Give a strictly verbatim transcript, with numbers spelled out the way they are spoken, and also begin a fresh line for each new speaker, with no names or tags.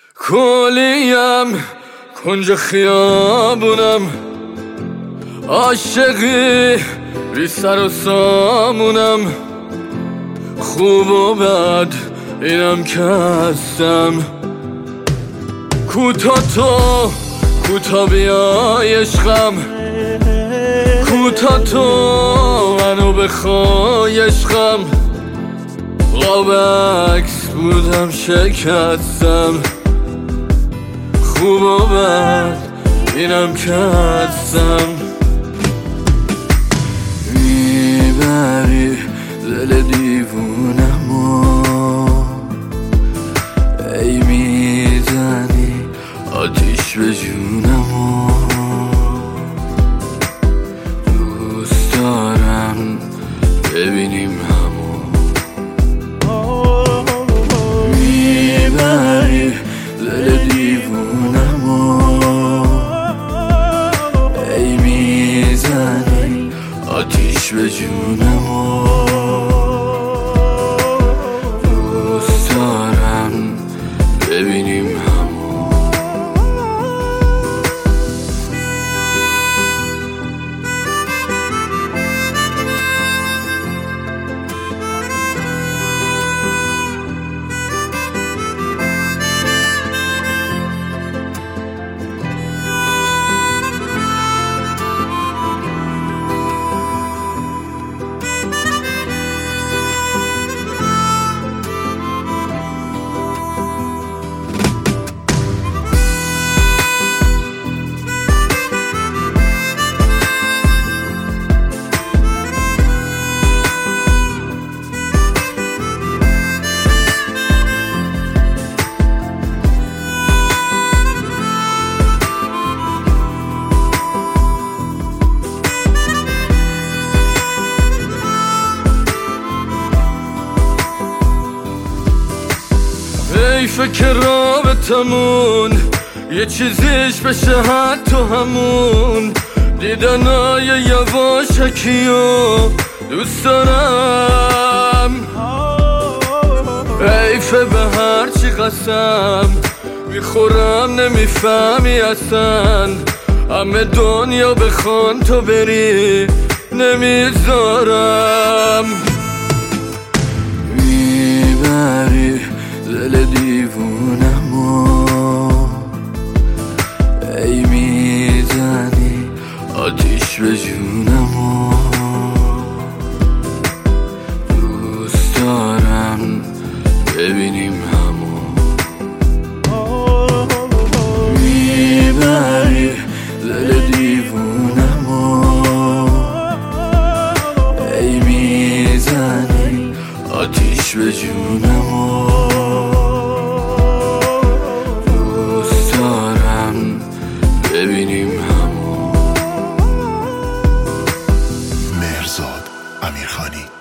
کلیم کنج خیابونم، عاشقی بی سر و سامونم، خوب و بد اینم که هستم. کوتا تو کوتا بیای عشقم، کوتا تو منو بخوای عشقم. قاب عکس بودم شکستم، خوب و بد اینم که هستم. میبری دل دیوونمو، ای میزنی آتیش به جونمو. دوست دارم ببینیم همو. میبری دل دیوونمو، ای میزنی آتیش به جونمو. دوست دارم ببینیم همو. حیفه که رابطمون یه چیزیش بشه حتی همون دیدنای یواشکی و دوست دارم. حیفه به هرچی قسم میخورم نمیفهمی اصلا، همه دنیا بخوان تو بری نمیذارم. میبری دل دیوونمو، ای میزنی آتیش به جونمو. دوست دارم ببینیم همو. میبری دل دیوونمو، ای میزنی آتیش به جونمو. ببینیم همو.
مهرزاد امیرخانی.